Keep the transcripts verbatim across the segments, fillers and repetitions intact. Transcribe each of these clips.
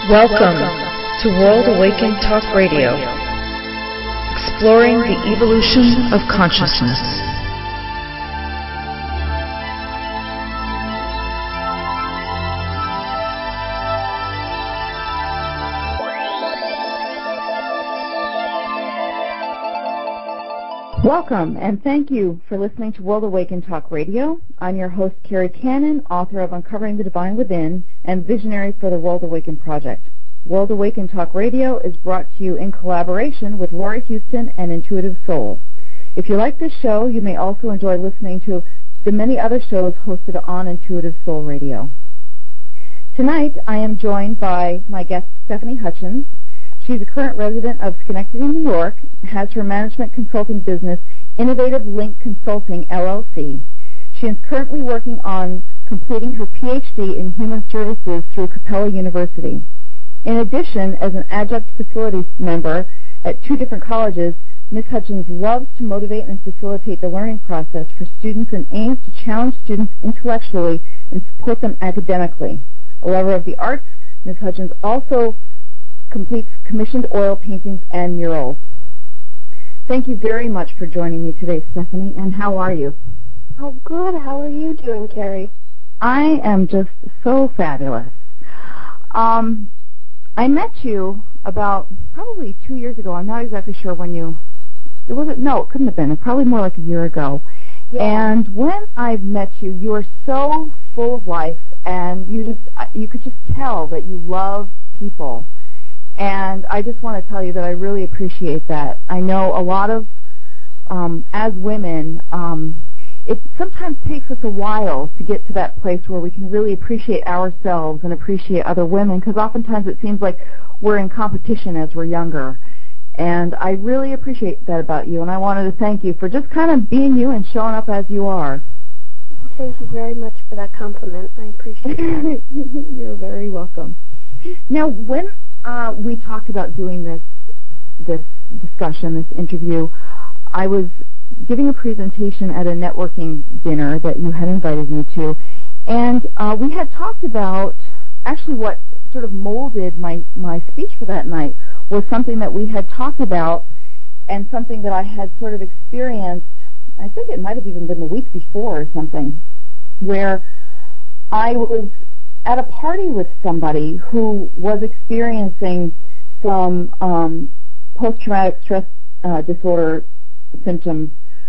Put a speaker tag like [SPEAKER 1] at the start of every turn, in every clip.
[SPEAKER 1] Welcome to World Awakened Talk Radio, exploring the evolution of consciousness.
[SPEAKER 2] Welcome, and thank you for listening to World Awakened Talk Radio. I'm your host, Carrie Cannon, author of Uncovering the Divine Within and visionary for the World Awakened Project. World Awakened Talk Radio is brought to you in collaboration with Laurie Houston and Intuitive Soul. If you like this show, you may also enjoy listening to the many other shows hosted on Intuitive Soul Radio. Tonight, I am joined by my guest, Stephanie Hutchins. She's a current resident of Schenectady, New York, has her management consulting business, Innovative Link Consulting, L L C. She is currently working on completing her P H D in Human Services through Capella University. In addition, as an adjunct facility member at two different colleges, Miz Hutchins loves to motivate and facilitate the learning process for students and aims to challenge students intellectually and support them academically. A lover of the arts, Miz Hutchins also completes commissioned oil paintings and murals. Thank you very much for joining me today, Stephanie, and how are you?
[SPEAKER 3] Oh, good. How are you doing, Carrie?
[SPEAKER 2] I am just so fabulous. Um, I met you about probably two years ago. I'm not exactly sure when you, it was it? No, it couldn't have been. It's probably more like a year ago.
[SPEAKER 3] Yeah.
[SPEAKER 2] And when I met you, you were so full of life, and you just, you could just tell that you love people. And I just want to tell you that I really appreciate that. I know a lot of, um, as women, um, it sometimes takes us a while to get to that place where we can really appreciate ourselves and appreciate other women, because oftentimes it seems like we're in competition as we're younger. And I really appreciate that about you, and I wanted to thank you for just kind of being you and showing up as you are.
[SPEAKER 3] Well, thank you very much for that compliment. I appreciate it.
[SPEAKER 2] You're very welcome. Now, when Uh, we talked about doing this this discussion, this interview, I was giving a presentation at a networking dinner that you had invited me to, and uh, we had talked about, actually what sort of molded my, my speech for that night was something that we had talked about and something that I had sort of experienced, I think it might have even been the week before or something, where I was at a party with somebody who was experiencing some um, post-traumatic stress uh, disorder symptoms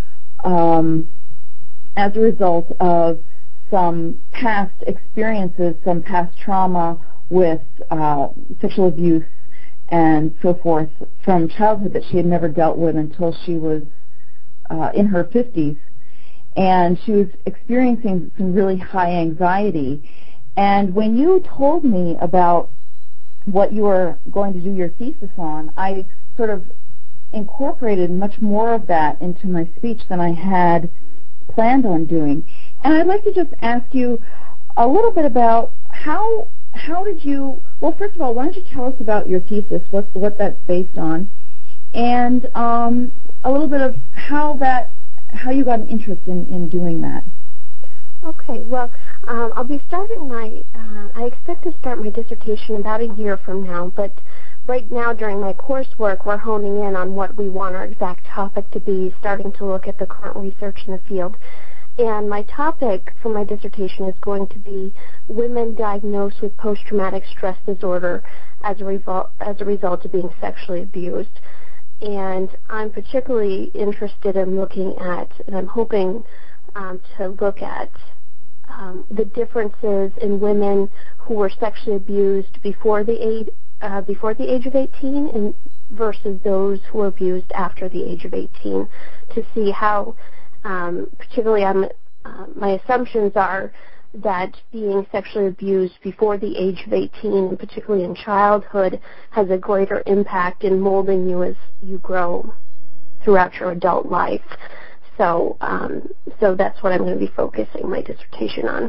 [SPEAKER 2] um, as a result of some past experiences, some past trauma with uh, sexual abuse and so forth from childhood that she had never dealt with until she was uh, in her fifties. And she was experiencing some really high anxiety. And when you told me about what you were going to do your thesis on, I sort of incorporated much more of that into my speech than I had planned on doing. And I'd like to just ask you a little bit about how how did you, well, first of all, why don't you tell us about your thesis, what what that's based on, and um, a little bit of how that how you got an interest in, in doing that.
[SPEAKER 3] Okay, well, um, I'll be starting my, uh, I expect to start my dissertation about a year from now, but right now during my coursework, we're honing in on what we want our exact topic to be, starting to look at the current research in the field. And my topic for my dissertation is going to be women diagnosed with post-traumatic stress disorder as a, revol- as a result of being sexually abused. And I'm particularly interested in looking at, and I'm hoping um, to look at Um, the differences in women who were sexually abused before the age uh, before the age of eighteen, and versus those who were abused after the age of eighteen, to see how, um, particularly, I'm, uh, my assumptions are that being sexually abused before the age of eighteen, and particularly in childhood, has a greater impact in molding you as you grow throughout your adult life. So, um, so that's what I'm going to be focusing my dissertation on.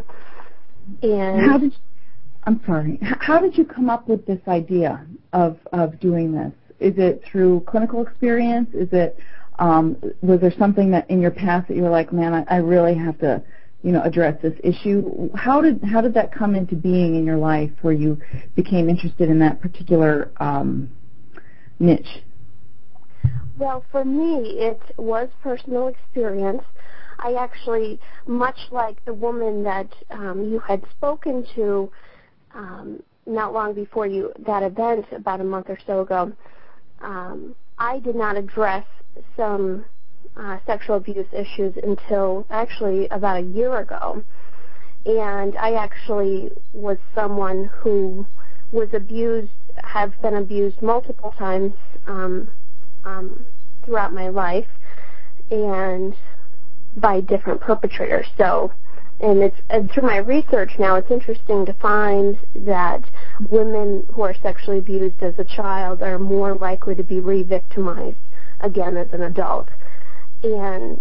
[SPEAKER 3] And
[SPEAKER 2] how did, I'm sorry, how did you come up with this idea of, of doing this? Is it through clinical experience? Is it, um, was there something that in your past that you were like, man, I, I really have to you know, address this issue. How did how did that come into being in your life, where you became interested in that particular um, niche?
[SPEAKER 3] Well, for me, it was personal experience. I actually, much like the woman that um, you had spoken to um, not long before you that event about a month or so ago, um, I did not address some uh, sexual abuse issues until actually about a year ago. And I actually was someone who was abused, have been abused multiple times um, um, throughout my life, and by different perpetrators. So, and it's and through my research now, it's interesting to find that women who are sexually abused as a child are more likely to be re-victimized again as an adult. And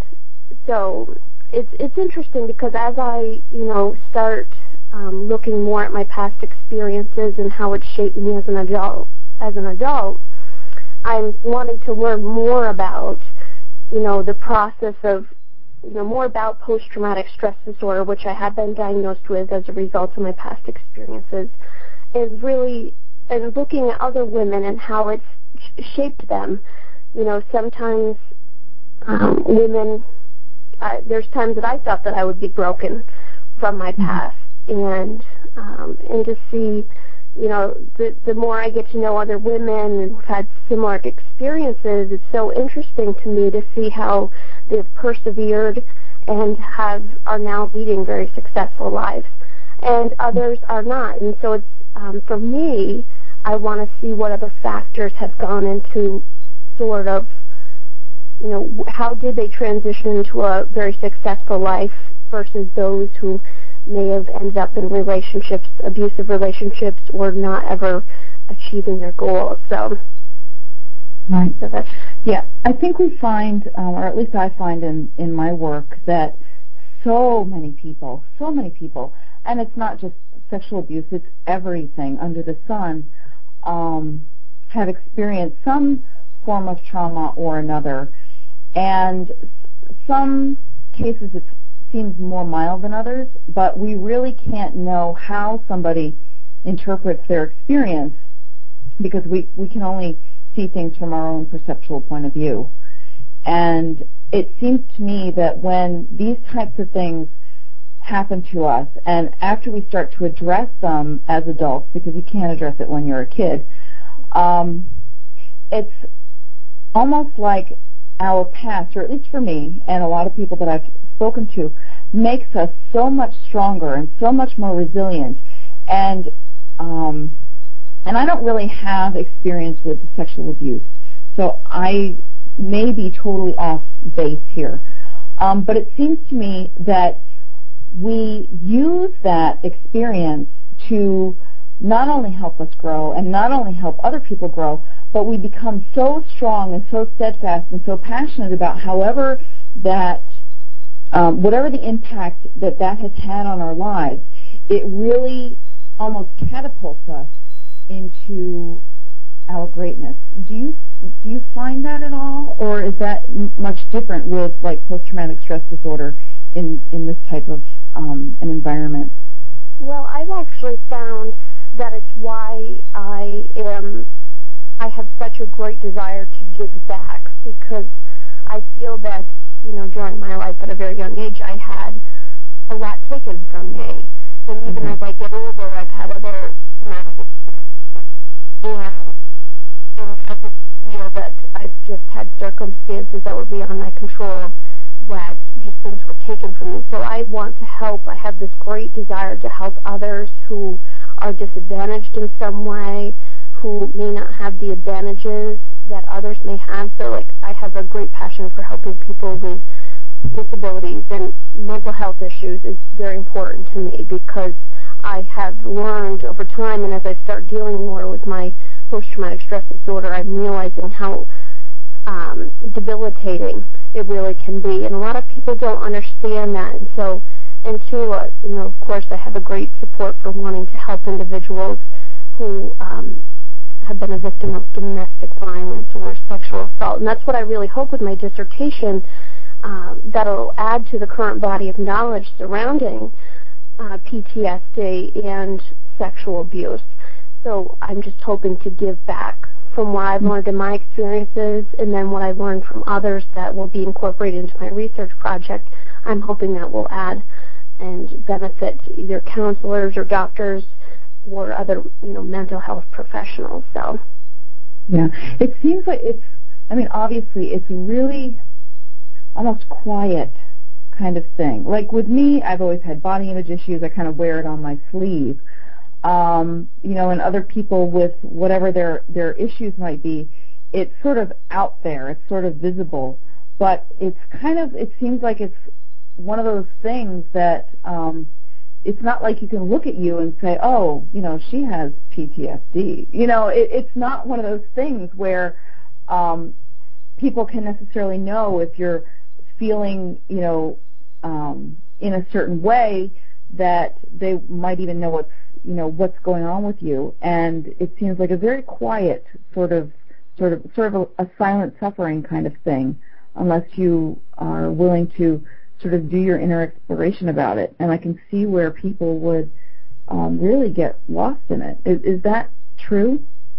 [SPEAKER 3] so it's it's interesting because as I, you know, start um, looking more at my past experiences and how it shaped me as an adult, as an adult, I'm wanting to learn more about, you know, the process of, you know, more about post-traumatic stress disorder, which I have been diagnosed with as a result of my past experiences, and really, and looking at other women and how it's shaped them. You know, sometimes um, women, uh, there's times that I thought that I would be broken from my past, and um, and to see, you know, the, the more I get to know other women who've had similar experiences, it's so interesting to me to see how they've persevered and have are now leading very successful lives, and others are not. And so it's um, for me, I want to see what other factors have gone into sort of, you know, how did they transition into a very successful life versus those who may have ended up in relationships, abusive relationships, or not ever achieving their goals. So,
[SPEAKER 2] right.
[SPEAKER 3] So that's,
[SPEAKER 2] yeah, I think we find, um, or at least I find in, in my work, that so many people, so many people, and it's not just sexual abuse, it's everything under the sun, um, have experienced some form of trauma or another. And some cases it's seems more mild than others, but we really can't know how somebody interprets their experience because we, we can only see things from our own perceptual point of view. And it seems to me that when these types of things happen to us, and after we start to address them as adults, because you can't address it when you're a kid, um, it's almost like our past, or at least for me and a lot of people that I've spoken to, makes us so much stronger and so much more resilient. And um, and I don't really have experience with sexual abuse, so I may be totally off base here. Um, but it seems to me that we use that experience to not only help us grow and not only help other people grow, but we become so strong and so steadfast and so passionate about however that, um, whatever the impact that that has had on our lives, it really almost catapults us into our greatness. Do you do you find that at all, or is that m- much different with like post-traumatic stress disorder in in this type of um, an environment?
[SPEAKER 3] well, I've actually found that it's why I am, I have such a great desire to give back, because I feel that, you know, during my life at a very young age, I had a lot taken from me. And even mm-hmm. as I get older, I've had other traumatic and, and I just feel that I've just had circumstances that were beyond my control, that just things were taken from me. So I want to help. I have this great desire to help others who are disadvantaged in some way, who may not have the advantages that others may have. So, like, I have a great passion for helping people with disabilities, and mental health issues is very important to me, because I have learned over time, and as I start dealing more with my post-traumatic stress disorder, I'm realizing how um, debilitating it really can be, and a lot of people don't understand that. And so, and two, uh, you know, of course, I have a great support for wanting to help individuals who um, have been a victim of domestic violence or sexual assault, and that's what I really hope with my dissertation. uh, that'll add to the current body of knowledge surrounding uh, P T S D and sexual abuse. So I'm just hoping to give back from what I've learned in my experiences, and then what I've learned from others that will be incorporated into my research project. I'm hoping that will add and benefit either counselors or doctors or other, you know, mental health professionals. So,
[SPEAKER 2] yeah, it seems like it's, I mean, obviously it's really almost quiet kind of thing. Like with me, I've always had body image issues. I kind of wear it on my sleeve. Um, you know, and other people with whatever their, their issues might be, it's sort of out there. It's sort of visible. But it's kind of, it seems like it's one of those things that um, it's not like you can look at you and say, oh, you know, she has P T S D. You know, it, it's not one of those things where um, people can necessarily know if you're feeling, you know, um, in a certain way that they might even know what's, you know, what's going on with you. And it seems like a very quiet sort of, sort of, sort of a, a silent suffering kind of thing, unless you are willing to sort of do your inner exploration about it. And I can see where people would um, really get lost in it. Is, is that true?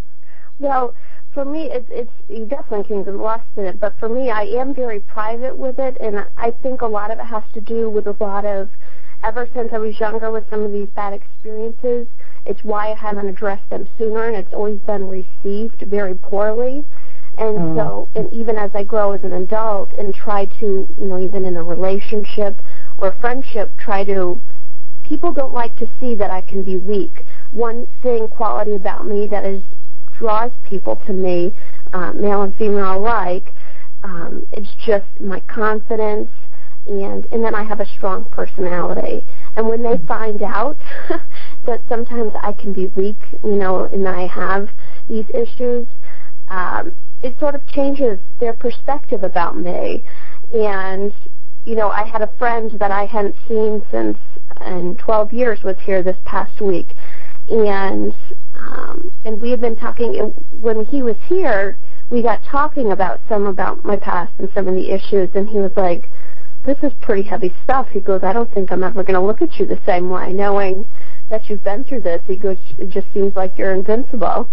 [SPEAKER 3] Well, for me, it's, it's you definitely can get lost in it. But for me, I am very private with it, and I think a lot of it has to do with a lot of, ever since I was younger with some of these bad experiences, it's why I haven't addressed them sooner, and it's always been received very poorly. And oh. so, and even as I grow as an adult and try to, you know, even in a relationship or friendship, try to, people don't like to see that I can be weak. One thing, quality about me that is draws people to me, uh, male and female alike, um, it's just my confidence, and and then I have a strong personality. And when they find out that sometimes I can be weak, you know, and I have these issues, um, it sort of changes their perspective about me. And, you know, I had a friend that I hadn't seen since in twelve years was here this past week. And um, and we had been talking, when he was here, we got talking about some about my past and some of the issues, and he was like, this is pretty heavy stuff. He goes, I don't think I'm ever going to look at you the same way, knowing that you've been through this. He goes, it just seems like you're invincible.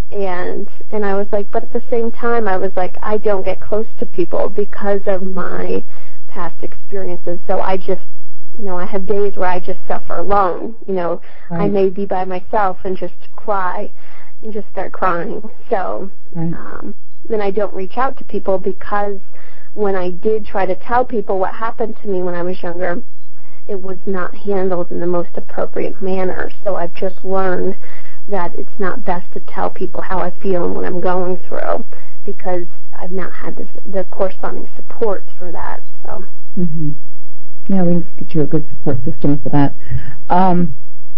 [SPEAKER 3] And and I was like, but at the same time, I was like, I don't get close to people because of my past experiences. So I just, you know, I have days where I just suffer alone. You know, right. I may be by myself and just cry and just start crying. So right. um, then I don't reach out to people, because when I did try to tell people what happened to me when I was younger, it was not handled in the most appropriate manner. So I've just learned that it's not best to tell people how I feel and what I'm going through, because I've not had this, the corresponding support for that. So.
[SPEAKER 2] Mm-hmm. Yeah, we need to get you a good support system for that. Um,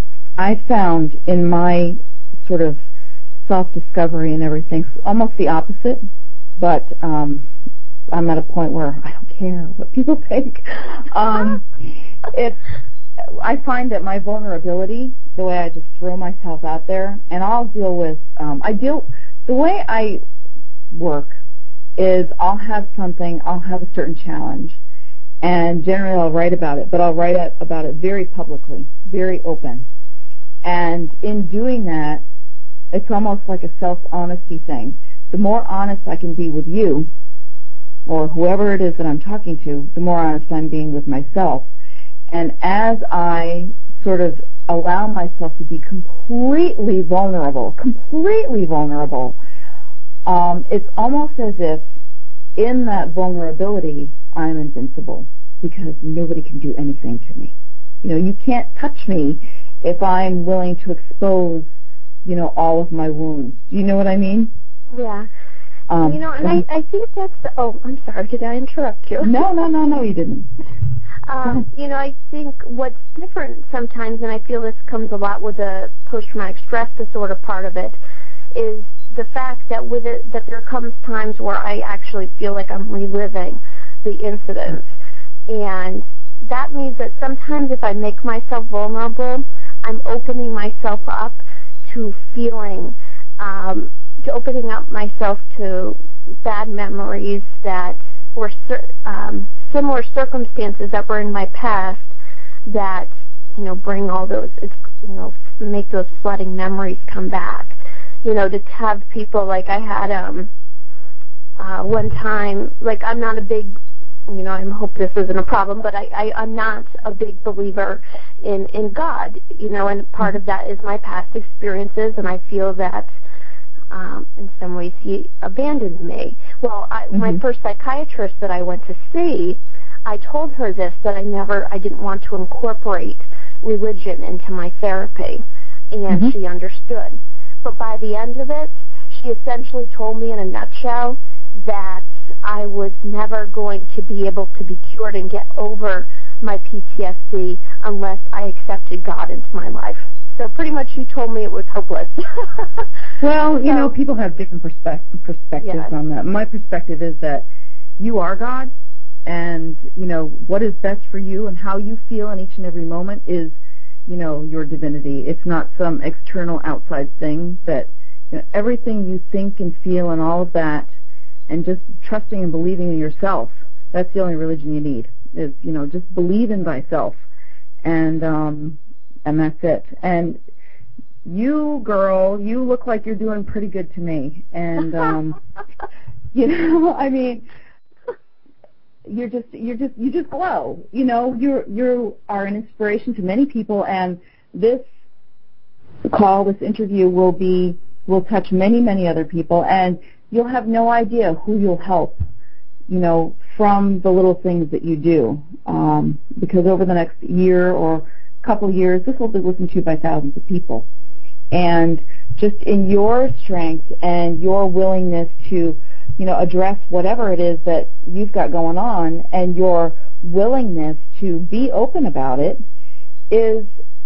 [SPEAKER 2] I found in my sort of self-discovery and everything, almost the opposite, but um, I'm at a point where I don't care what people think. Um, it's, I find that my vulnerability, the way I just throw myself out there, and I'll deal with, um, I deal, the way I work is I'll have something, I'll have a certain challenge, and generally I'll write about it, but I'll write it, about it very publicly, very open. And in doing that, it's almost like a self-honesty thing. The more honest I can be with you, or whoever it is that I'm talking to, the more honest I'm being with myself. And as I sort of allow myself to be completely vulnerable, completely vulnerable, um, it's almost as if in that vulnerability I'm invincible, because nobody can do anything to me. You know, you can't touch me if I'm willing to expose, you know, all of my wounds. Do you know what I mean?
[SPEAKER 3] Yeah. Um, you know, and I, I think that's, the, oh, I'm sorry, did I interrupt you?
[SPEAKER 2] No, no, no, no, you didn't.
[SPEAKER 3] Um, you know, I think what's different sometimes, and I feel this comes a lot with the post-traumatic stress disorder part of it, is the fact that with it, that there comes times where I actually feel like I'm reliving the incidents. And that means that sometimes if I make myself vulnerable, I'm opening myself up to feeling, um, to opening up myself to bad memories that, were um, similar circumstances that were in my past that, you know, bring all those, it's, you know, make those flooding memories come back. You know, to have people like I had um, uh, one time, like I'm not a big, you know, I hope this isn't a problem, but I, I, I'm not a big believer in, in God, you know, and part of that is my past experiences, and I feel that um, in some ways he abandoned me. Well, I, mm-hmm. my first psychiatrist that I went to see, I told her this, that I never, I didn't want to incorporate religion into my therapy, and mm-hmm. she understood. But by the end of it, she essentially told me in a nutshell that I was never going to be able to be cured and get over my P T S D unless I accepted God into my life. So pretty much she told me it was hopeless.
[SPEAKER 2] Well, you so, know, people have different perspe- perspectives yes. on that. My perspective is that you are God, and, you know, what is best for you and how you feel in each and every moment is, you know, your divinity. It's not some external outside thing that, you know, everything you think and feel and all of that, and just trusting and believing in yourself, that's the only religion you need, is, you know, just believe in thyself. And um, and that's it. And you, girl, you look like you're doing pretty good to me. And, um, you know, I mean, you're just, you're just, you just glow. You know, you're, you are an inspiration to many people, and this call, this interview will be, will touch many, many other people, and you'll have no idea who you'll help, you know, from the little things that you do. Um, because over the next year or couple of years, this will be listened to by thousands of people. And just in your strength and your willingness to, you know, address whatever it is that you've got going on, and your willingness to be open about it is,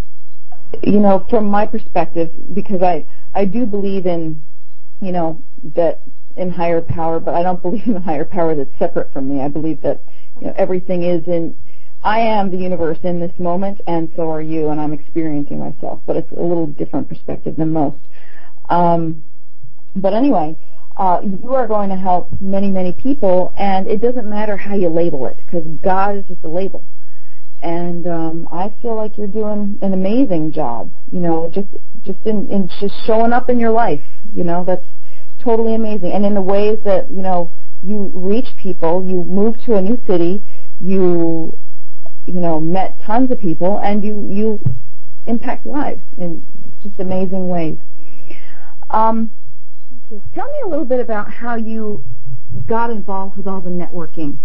[SPEAKER 2] you know, from my perspective, because I, I do believe in, you know, that in higher power, but I don't believe in a higher power that's separate from me. I believe that, you know, everything is in, I am the universe in this moment, and so are you, and I'm experiencing myself, but it's a little different perspective than most. Um, but anyway, uh, you are going to help many, many people, and it doesn't matter how you label it, because God is just a label. And um, I feel like you're doing an amazing job, you know, just just in, in just showing up in your life, you know, that's totally amazing. And in the ways that, you know, you reach people, you move to a new city, you, you know, met tons of people, and you, you impact lives in just amazing ways. Um, Thank you. Tell me a little bit about how you got involved with all the networking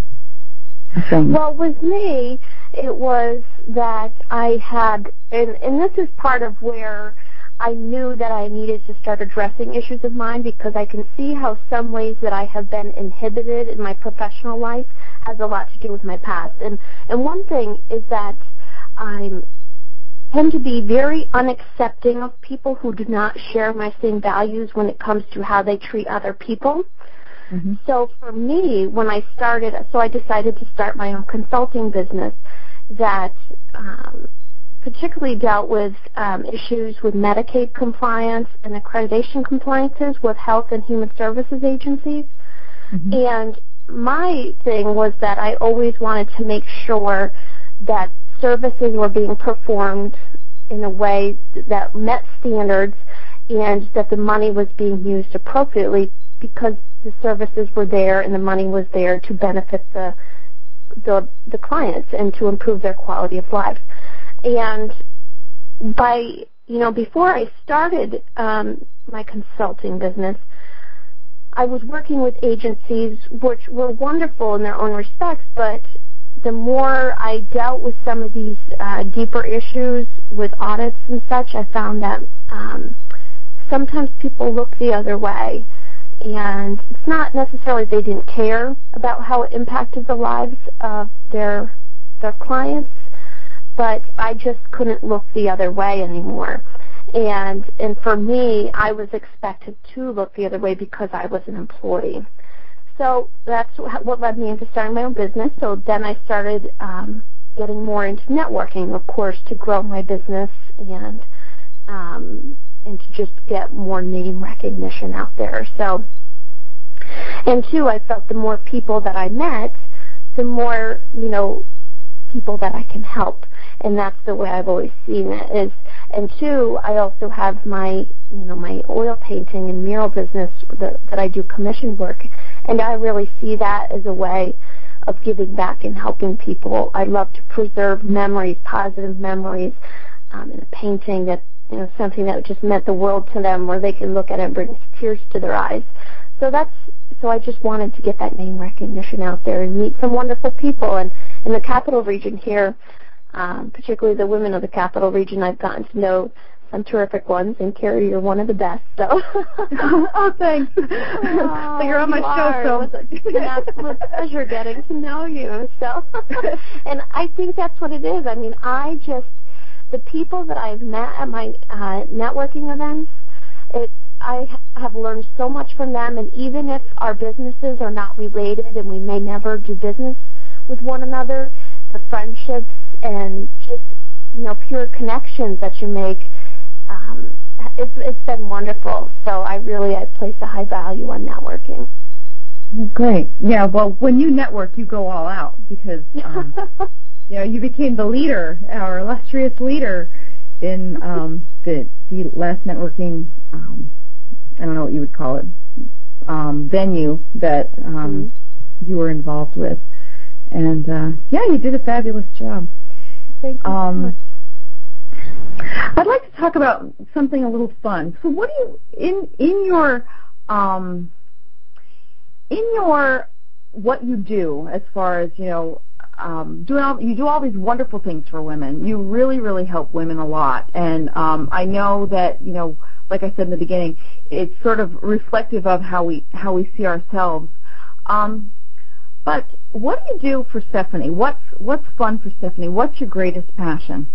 [SPEAKER 2] things.
[SPEAKER 3] Well, with me, it was that I had, and, and this is part of where I knew that I needed to start addressing issues of mine, because I can see how some ways that I have been inhibited in my professional life has a lot to do with my past. And, and one thing is that I tend to be very unaccepting of people who do not share my same values when it comes to how they treat other people. Mm-hmm. So for me, when I started, so I decided to start my own consulting business that um, particularly dealt with um, issues with Medicaid compliance and accreditation compliances with health and human services agencies. Mm-hmm. And my thing was that I always wanted to make sure that services were being performed in a way that met standards and that the money was being used appropriately, because the services were there and the money was there to benefit the the, the clients and to improve their quality of life. And by, you know, before I started um, my consulting business, I was working with agencies which were wonderful in their own respects, but the more I dealt with some of these uh, deeper issues with audits and such, I found that um, sometimes people look the other way. And it's not necessarily they didn't care about how it impacted the lives of their their clients, but I just couldn't look the other way anymore. And and for me, I was expected to look the other way because I was an employee. So that's what led me into starting my own business. So then I started um, getting more into networking, of course, to grow my business and um, and to just get more name recognition out there. So And two, I felt the more people that I met, the more, you know, people that I can help. And that's the way I've always seen it. Is, and two, I also have my, you know, my oil painting and mural business that, that I do commission work. And I really see that as a way of giving back and helping people. I love to preserve memories, positive memories, um, in a painting that, you know, something that just meant the world to them, where they can look at it and bring tears to their eyes. So that's, so I just wanted to get that name recognition out there and meet some wonderful people. And in the Capital Region here, um, particularly the women of the Capital Region, I've gotten to know some terrific ones, and Carrie, you're one of the best. So,
[SPEAKER 2] oh, thanks.
[SPEAKER 3] Oh,
[SPEAKER 2] so you're on my
[SPEAKER 3] you
[SPEAKER 2] show,
[SPEAKER 3] are.
[SPEAKER 2] so
[SPEAKER 3] It was an absolute pleasure getting to know you. So, and I think that's what it is. I mean, I just the people that I've met at my uh, networking events, it's I have learned so much from them. And even if our businesses are not related and we may never do business with one another, the friendships and just, you know, pure connections that you make, um, it's, it's been wonderful. So I really I place a high value on networking.
[SPEAKER 2] Great. Yeah, well, when you network, you go all out because, um, you know, you became the leader, our illustrious leader in um, the, the last networking, um, I don't know what you would call it, um, venue that um, mm-hmm. you were involved with. And, uh, yeah, you did a fabulous job.
[SPEAKER 3] Thank you um, so much.
[SPEAKER 2] I'd like to talk about something a little fun. So what do you, in in your, um, in your, what you do as far as, you know, um, doing all, you do all these wonderful things for women. You really, really help women a lot. And um, I know that, you know, like I said in the beginning, it's sort of reflective of how we how we see ourselves. Um, but what do you do for Stephanie? What's what's fun for Stephanie? What's your greatest passion?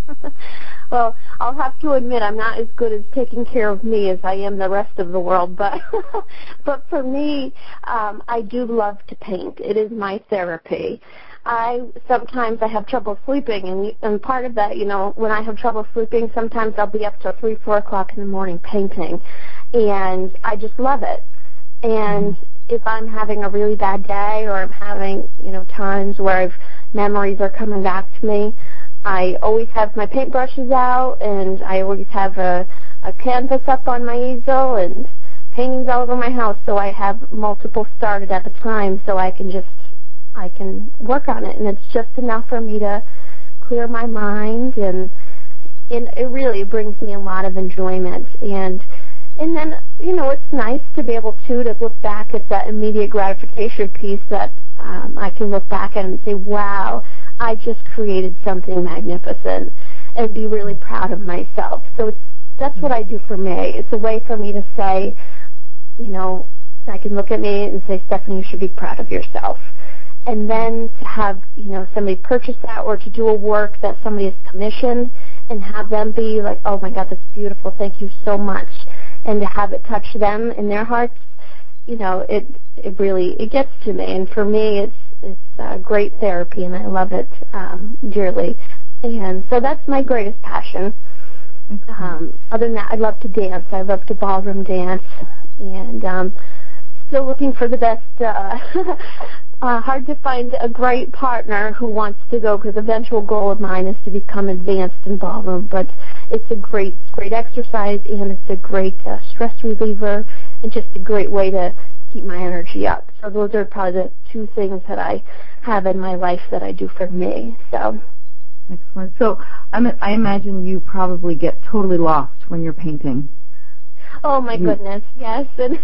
[SPEAKER 3] Well, I'll have to admit I'm not as good as taking care of me as I am the rest of the world, but but for me, um, I do love to paint. It is my therapy. I sometimes I have trouble sleeping, and and part of that, you know, when I have trouble sleeping, sometimes I'll be up till three, four o'clock in the morning painting, and I just love it. And if I'm having a really bad day, or I'm having, you know, times where I've, memories are coming back to me, I always have my paintbrushes out, and I always have a, a canvas up on my easel, and paintings all over my house, so I have multiple started at the time, so I can just, I can work on it, and it's just enough for me to clear my mind, and, and it really brings me a lot of enjoyment. And and then, you know, it's nice to be able to, to look back at that immediate gratification piece that um, I can look back at and say, wow, I just created something magnificent, and be really proud of myself. So it's, that's what I do for me. It's a way for me to say, you know, I can look at me and say, Stephanie, you should be proud of yourself. And then to have, you know, somebody purchase that, or to do a work that somebody has commissioned and have them be like, oh, my God, that's beautiful. Thank you so much. And to have it touch them in their hearts, you know, it it really, it gets to me. And for me, it's it's uh, great therapy, and I love it um, dearly. And so that's my greatest passion. Um, other than that, I love to dance. I love to ballroom dance. And um, still looking for the best. Uh, uh, hard to find a great partner who wants to go, because the eventual goal of mine is to become advanced in ballroom. But it's a great, great exercise, and it's a great uh, stress reliever, and just a great way to keep my energy up. So those are probably the two things that I have in my life that I do for me. So.
[SPEAKER 2] Excellent. So I'm, I imagine you probably get totally lost when you're painting.
[SPEAKER 3] Oh my goodness, yes. And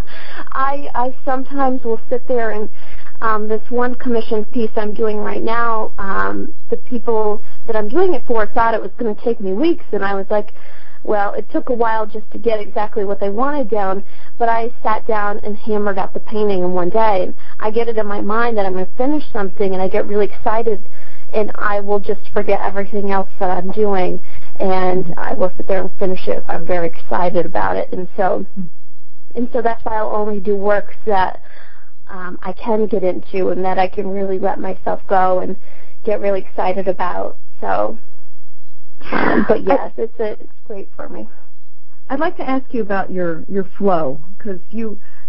[SPEAKER 3] I I sometimes will sit there and um, this one commission piece I'm doing right now, um, the people that I'm doing it for thought it was going to take me weeks, and I was like, well, it took a while just to get exactly what they wanted down, but I sat down and hammered out the painting in one day. And I get it in my mind that I'm going to finish something, and I get really excited, and I will just forget everything else that I'm doing, and I will sit there and finish it if I'm very excited about it. And so, and so that's why I'll only do works that um, I can get into, and that I can really let myself go and get really excited about. So, um, but yes, it's a, it's great for me.
[SPEAKER 2] I'd like to ask you about your, your flow, because you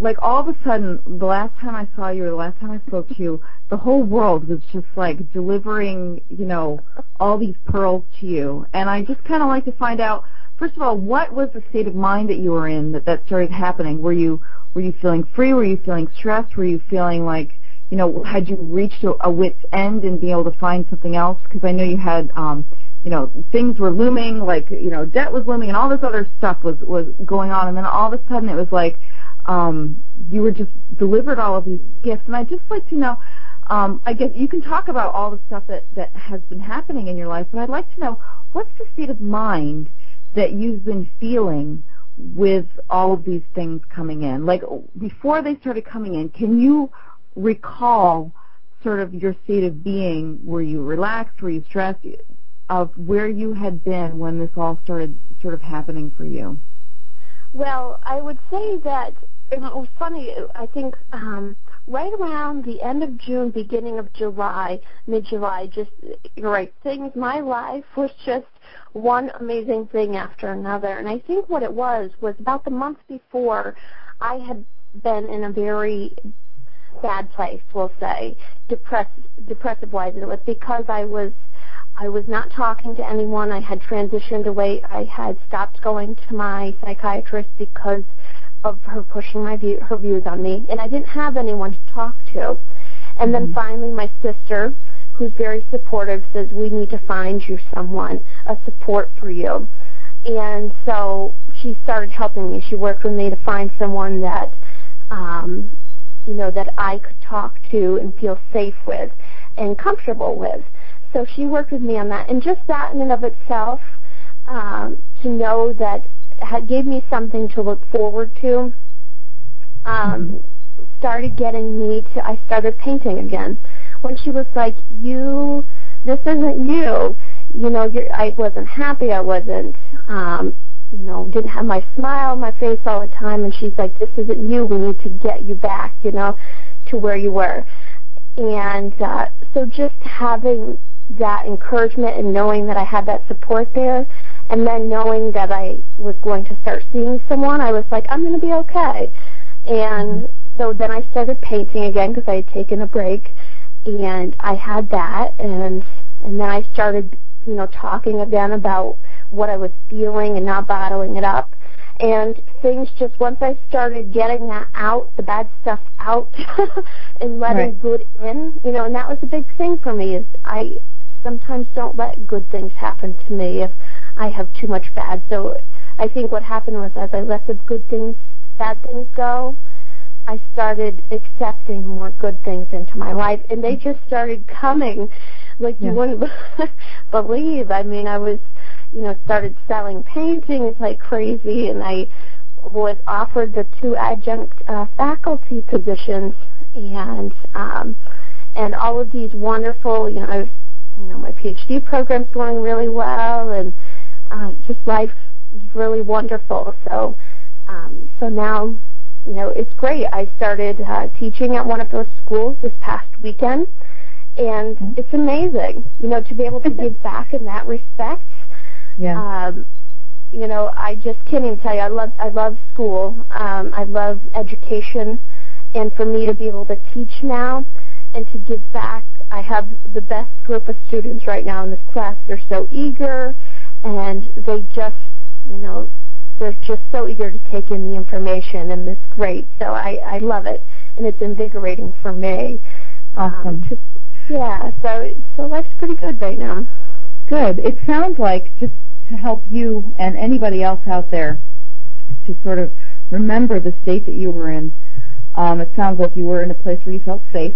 [SPEAKER 2] like all of a sudden, the last time I saw you, or the last time I spoke to you, the whole world was just like delivering, you know, all these pearls to you. And I just kind of like to find out, first of all, what was the state of mind that you were in that that started happening? Were you were you feeling free? Were you feeling stressed? Were you feeling like, you know, had you reached a, a wit's end and be able to find something else? Because I know you had, um, you know, things were looming, like, you know, debt was looming and all this other stuff was, was going on. And then all of a sudden it was like um, you were just delivered all of these gifts. And I'd just like to know, um, I guess you can talk about all the stuff that, that has been happening in your life, but I'd like to know, what's the state of mind that you've been feeling with all of these things coming in? Like, before they started coming in, can you recall sort of your state of being? Were you relaxed? Were you stressed? Of where you had been when this all started sort of happening for you?
[SPEAKER 3] Well, I would say that it was funny. I think um, right around the end of June, beginning of July, mid-July, just, you're right, things, my life was just one amazing thing after another. And I think what it was was about the month before, I had been in a very bad place, we'll say, depress, depressive-wise. And it was because I was I was not talking to anyone. I had transitioned away. I had stopped going to my psychiatrist because of her pushing my view, her views on me, and I didn't have anyone to talk to. And then finally my sister, who's very supportive, says, we need to find you someone, a support for you. And so she started helping me. She worked with me to find someone that, um, you know, that I could talk to and feel safe with and comfortable with. So she worked with me on that. And just that in and of itself, um, to know that had gave me something to look forward to, um, started getting me to, I started painting again. When she was like, you, this isn't you. You know, you're, I wasn't happy. I wasn't, um, you know, didn't have my smile on my face all the time. And she's like, this isn't you. We need to get you back, you know, to where you were. And uh, so just having that encouragement and knowing that I had that support there, and then knowing that I was going to start seeing someone, I was like, I'm going to be okay. And so then I started painting again because I had taken a break, and I had that, and and then I started, you know, talking again about what I was feeling and not bottling it up. And things just, once I started getting that out, the bad stuff out, and letting right. good in, you know, and that was a big thing for me, is I sometimes don't let good things happen to me if I have too much bad. So I think what happened was, as I let the good things, bad things go, I started accepting more good things into my life, and they just started coming like yeah. you wouldn't believe. I mean, I was, you know, started selling paintings like crazy, and I was offered the two adjunct uh, faculty positions, and um, and all of these wonderful, you know, I was, you know, my PhD program's going really well, and uh, just life is really wonderful. So, um, so now, you know, it's great. I started uh, teaching at one of those schools this past weekend, and mm-hmm. it's amazing, you know, to be able to give back in that respect. Yeah. Um, you know, I just can't even tell you. I love, I love school. Um, I love education, and for me to be able to teach now and to give back, I have the best group of students right now in this class. They're so eager, and they just, you know, they're just so eager to take in the information, and it's great. So I, I love it, and it's invigorating for me.
[SPEAKER 2] Awesome.
[SPEAKER 3] Um, to, yeah, so so life's pretty good right now.
[SPEAKER 2] Good. It sounds like, just to help you and anybody else out there to sort of remember the state that you were in, um, it sounds like you were in a place where you felt safe.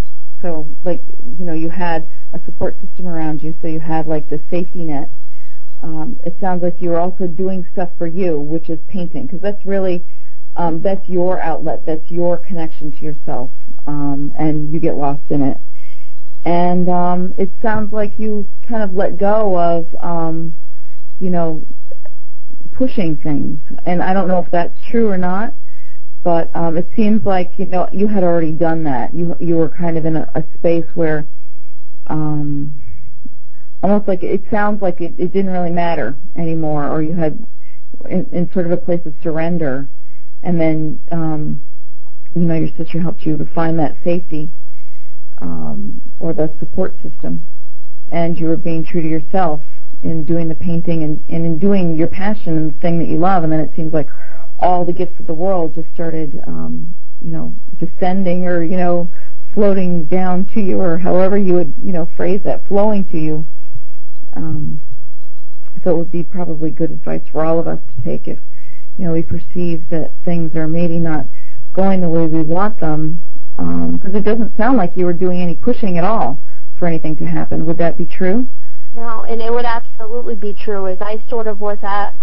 [SPEAKER 2] So, like, you know, you had a support system around you, so you had, like, the safety net. Um, it sounds like you were also doing stuff for you, which is painting, because that's really, um, that's your outlet, that's your connection to yourself, um, and you get lost in it. And um, it sounds like you kind of let go of, um, you know, pushing things. And I don't know if that's true or not, but um, it seems like, you know, you had already done that. You you were kind of in a, a space where um, almost like it sounds like it, it didn't really matter anymore, or you had in, in sort of a place of surrender. And then um, you know, your sister helped you to find that safety um, or the support system, and you were being true to yourself in doing the painting and, and in doing your passion and the thing that you love, and then it seems like all the gifts of the world just started, um, you know, descending or, you know, floating down to you, or however you would, you know, phrase that, flowing to you. Um, so it would be probably good advice for all of us to take if, you know, we perceive that things are maybe not going the way we want them, because um, it doesn't sound like you were doing any pushing at all for anything to happen. Would that be true?
[SPEAKER 3] No, and it would absolutely be true, as I sort of was at,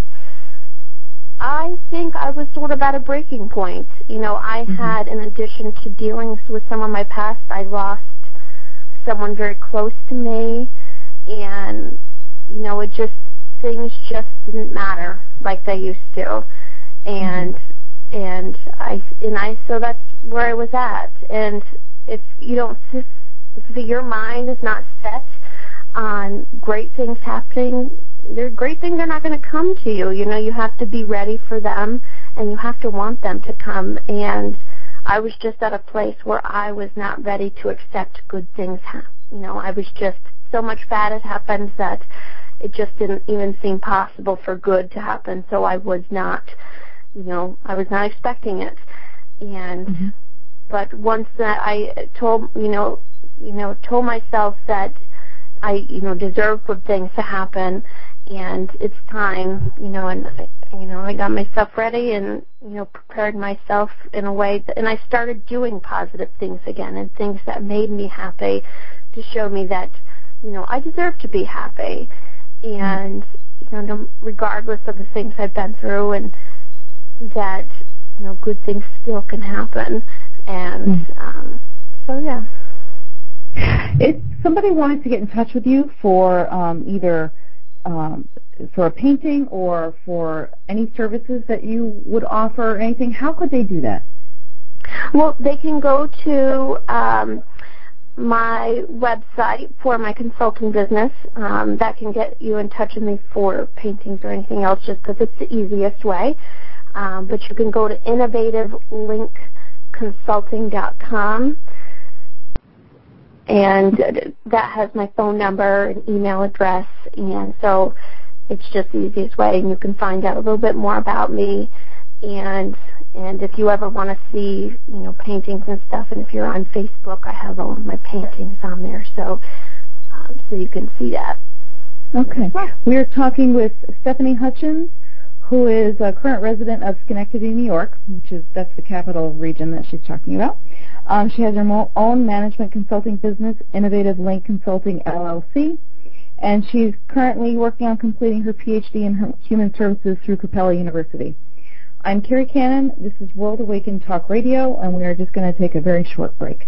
[SPEAKER 3] I think I was sort of at a breaking point. You know, I mm-hmm. had, in addition to dealing with some of my past, I lost someone very close to me, and, you know, it just, things just didn't matter like they used to. And, mm-hmm. and I, and I, so that's where I was at. And if you don't, if your mind is not set on great things happening, they're great things are not going to come to you. You know, you have to be ready for them, and you have to want them to come. And I was just at a place where I was not ready to accept good things happen. You know, I was just, so much bad had happened that it just didn't even seem possible for good to happen. So I was not, you know, I was not expecting it. And, mm-hmm. but once that I told, you know, you know, told myself that I, you know, deserve good things to happen, and it's time, you know, and, you know, I got myself ready and, you know, prepared myself in a way that, and I started doing positive things again and things that made me happy to show me that, you know, I deserve to be happy, and, you know, no, regardless of the things I've been through, and that, you know, good things still can happen, and um, so, yeah.
[SPEAKER 2] If somebody wanted to get in touch with you for um, either um, for a painting or for any services that you would offer or anything, how could they do that?
[SPEAKER 3] Well, they can go to um, my website for my consulting business. Um, that can get you in touch with me for paintings or anything else, just because it's the easiest way. Um, but you can go to innovative link consulting dot com. And that has my phone number and email address, and so it's just the easiest way, and you can find out a little bit more about me, and and if you ever want to see, you know, paintings and stuff, and if you're on Facebook, I have all of my paintings on there, so um, so you can see that.
[SPEAKER 2] Okay. We're talking with Stephanie Hutchins, who is a current resident of Schenectady, New York, which is, that's the capital region that she's talking about. Um, she has her own management consulting business, Innovative Link Consulting, L L C, and she's currently working on completing her P H D in Human Services through Capella University. I'm Carrie Cannon. This is World Awakened Talk Radio, and we are just going to take a very short break.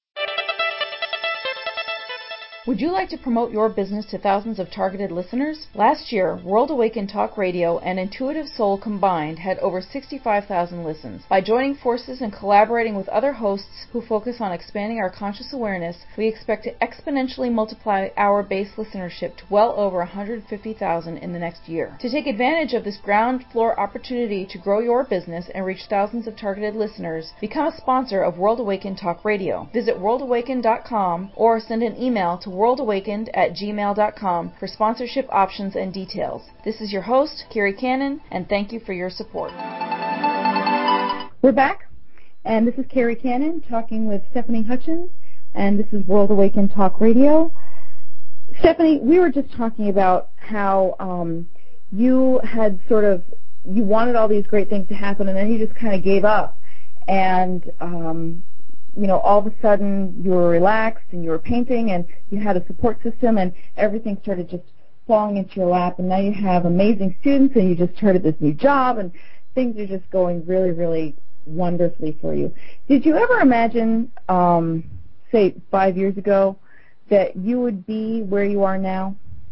[SPEAKER 4] Would you like to promote your business to thousands of targeted listeners? Last year, World Awakened Talk Radio and Intuitive Soul combined had over sixty-five thousand listens. By joining forces and collaborating with other hosts who focus on expanding our conscious awareness, we expect to exponentially multiply our base listenership to well over one hundred fifty thousand in the next year. To take advantage of this ground floor opportunity to grow your business and reach thousands of targeted listeners, become a sponsor of World Awakened Talk Radio. Visit world awakened dot com or send an email to world awakened at gmail dot com for sponsorship options and details. This is your host, Carrie Cannon, and thank you for your support.
[SPEAKER 2] We're back, and this is Carrie Cannon talking with Stephanie Hutchins, and this is World Awakened Talk Radio. Stephanie, we were just talking about how um, you had sort of, you wanted all these great things to happen, and then you just kind of gave up, and um, you know, all of a sudden you were relaxed and you were painting and you had a support system and everything started just falling into your lap, and now you have amazing students and you just started this new job and things are just going really, really wonderfully for you. Did you ever imagine, um, say, five years ago, that you would be where you are now?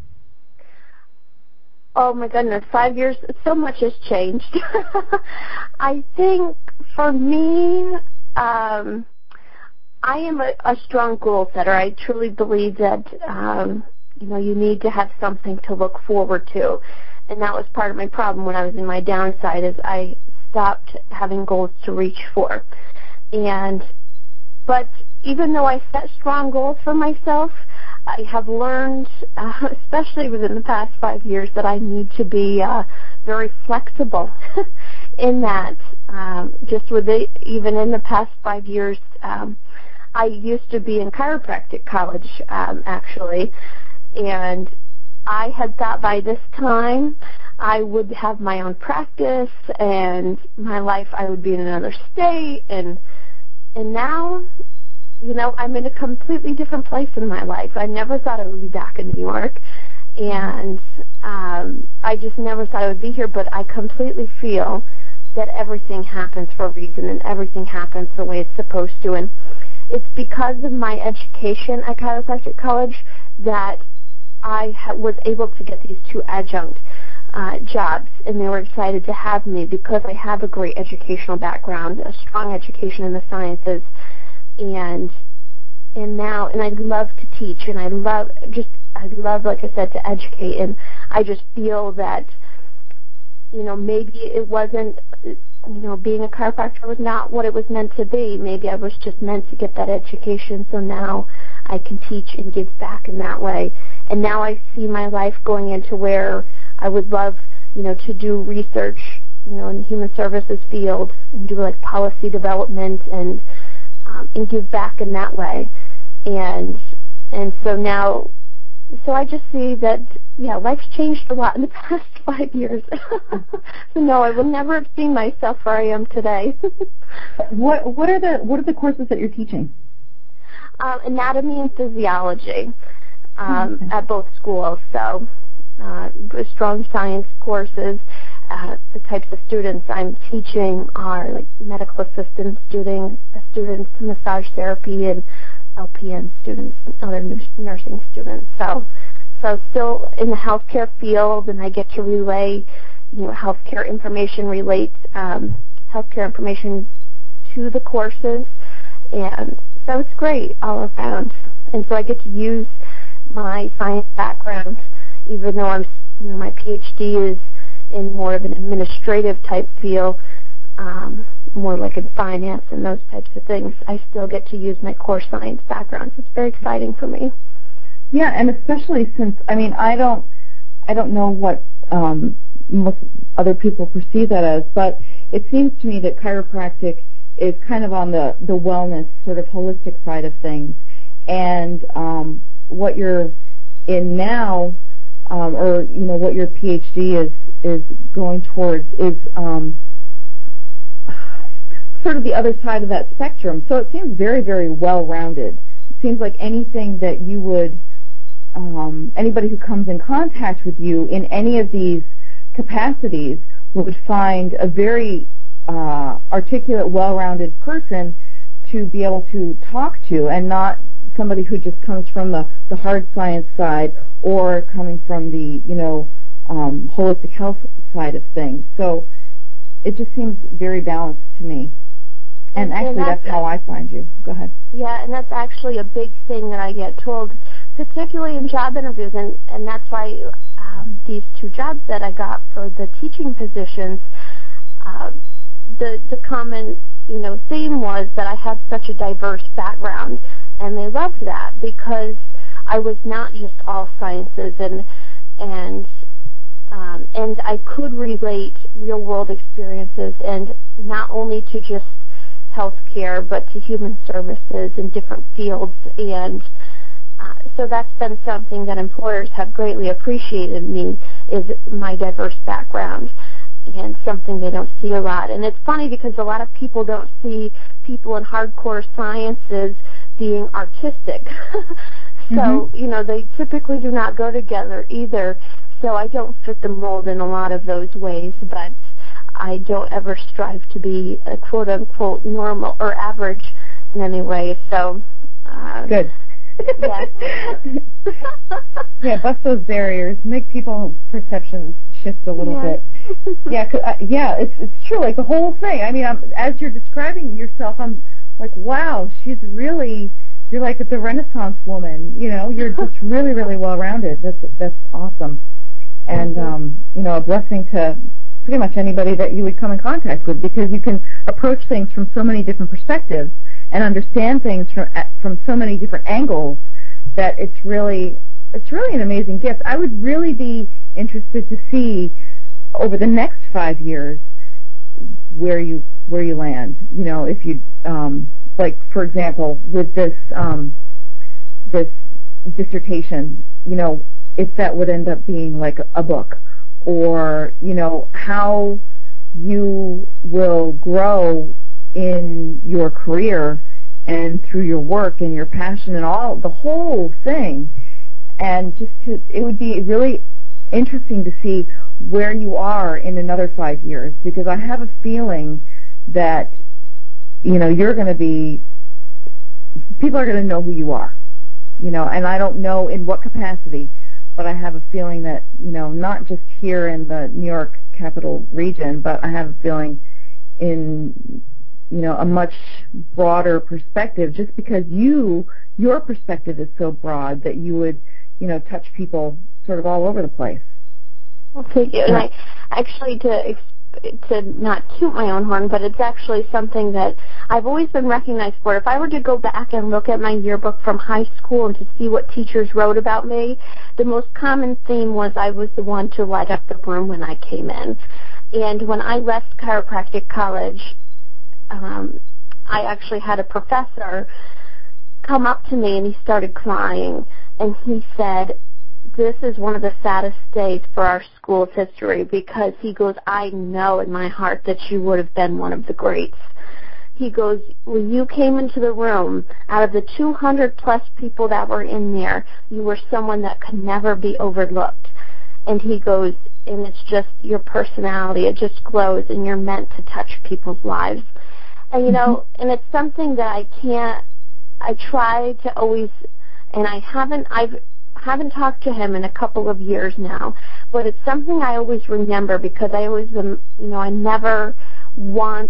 [SPEAKER 3] Oh, my goodness, five years, so much has changed. I think for me, um, I am a, a strong goal setter. I truly believe that, um, you know, you need to have something to look forward to. And that was part of my problem when I was in my downside, is I stopped having goals to reach for. And but even though I set strong goals for myself, I have learned, uh, especially within the past five years, that I need to be uh, very flexible in that. Um, just with the, even in the past five years, um, I used to be in chiropractic college, um, actually, and I had thought by this time I would have my own practice and my life, I would be in another state, and and now, you know, I'm in a completely different place in my life. I never thought I would be back in New York, and um, I just never thought I would be here, but I completely feel that everything happens for a reason and everything happens the way it's supposed to. And it's because of my education at chiropractic college that I ha- was able to get these two adjunct uh, jobs, and they were excited to have me because I have a great educational background, a strong education in the sciences, and and now, and I love to teach, and I love just, I love, like I said, to educate, and I just feel that, you know, maybe it wasn't, you know, being a chiropractor was not what it was meant to be. Maybe I was just meant to get that education, so now I can teach and give back in that way. And now I see my life going into where I would love, you know, to do research, you know, in the human services field and do like policy development and um, and give back in that way. And and so now, so I just see that, yeah, life's changed a lot in the past five years. So no, I would never have seen myself where I am today.
[SPEAKER 2] What what are the what are the courses that you're teaching?
[SPEAKER 3] Um, anatomy and physiology um,
[SPEAKER 2] okay.
[SPEAKER 3] at both schools. So uh, strong science courses. Uh, the types of students I'm teaching are like medical assistant students, students, massage therapy, and L P N students, other nursing students. So, so still in the healthcare field, and I get to relay, you know, healthcare information, relate um, healthcare information to the courses, and so it's great all around. And so I get to use my science background, even though I'm, you know, my PhD is in more of an administrative type field, um, more like in finance and those types of things. I still get to use my core science background, so it's very exciting for me.
[SPEAKER 2] Yeah, and especially since, I mean, I don't, I don't know what um, most other people perceive that as, but it seems to me that chiropractic is kind of on the, the wellness sort of holistic side of things. And um, what you're in now, um, or, you know, what your PhD is, is going towards is um, sort of the other side of that spectrum. So it seems very, very well-rounded. It seems like anything that you would, um, anybody who comes in contact with you in any of these capacities would find a very uh, articulate, well-rounded person to be able to talk to, and not somebody who just comes from the, the hard science side or coming from the, you know, um, holistic health side of things. So it just seems very balanced to me. And, and actually, and that's, that's how I find you. Go ahead.
[SPEAKER 3] Yeah, and that's actually a big thing that I get told, particularly in job interviews, and, and that's why um, these two jobs that I got for the teaching positions, uh, the the common, you know, theme was that I had such a diverse background, and they loved that because I was not just all sciences, and and um, and I could relate real world experiences, and not only to just healthcare, but to human services in different fields. And uh, so that's been something that employers have greatly appreciated me, is my diverse background, and something they don't see a lot. And it's funny because a lot of people don't see people in hardcore sciences being artistic. So, mm-hmm. you know, they typically do not go together either. So I don't fit the mold in a lot of those ways, but I don't ever strive to be a quote-unquote normal or average in any way. So, uh,
[SPEAKER 2] good.
[SPEAKER 3] Yeah.
[SPEAKER 2] Yeah, bust those barriers, make people's perceptions shift a little
[SPEAKER 3] yeah.
[SPEAKER 2] bit. Yeah, cause, uh, yeah, it's it's true. Like the whole thing. I mean, I'm, as you're describing yourself, I'm like, wow, she's really, you're like the Renaissance woman. You know, you're just really, really well-rounded. That's that's awesome, and um, you know, a blessing to pretty much anybody that you would come in contact with, because you can approach things from so many different perspectives and understand things from from so many different angles that it's really it's really an amazing gift. I would really be interested to see over the next five years where you where you land. You know, if you um, like, for example, with this um, this dissertation, you know, if that would end up being like a book, or you know, how you will grow in your career and through your work and your passion and all the whole thing. And just to, it would be really interesting to see where you are in another five years, because I have a feeling that, you know, you're going to be, people are going to know who you are, you know, and I don't know in what capacity, but I have a feeling that, you know, not just here in the New York capital region, but I have a feeling in, you know, a much broader perspective, just because you, your perspective is so broad that you would, you know, touch people sort of all over the place.
[SPEAKER 3] Well, thank you. And I actually, to to not toot my own horn, but it's actually something that I've always been recognized for. If I were to go back and look at my yearbook from high school and to see what teachers wrote about me, the most common theme was I was the one to light up the room when I came in. And when I left chiropractic college, um, I actually had a professor come up to me and he started crying, and he said, "This is one of the saddest days for our school's history," because he goes, "I know in my heart that you would have been one of the greats." He goes, "When you came into the room, out of the two hundred plus people that were in there, you were someone that could never be overlooked." And he goes, "And it's just your personality, it just glows, and you're meant to touch people's lives." And, you know, mm-hmm. and it's something that I can't, I try to always, and I haven't, I've, haven't talked to him in a couple of years now, but it's something I always remember, because I always, um, you know, I never want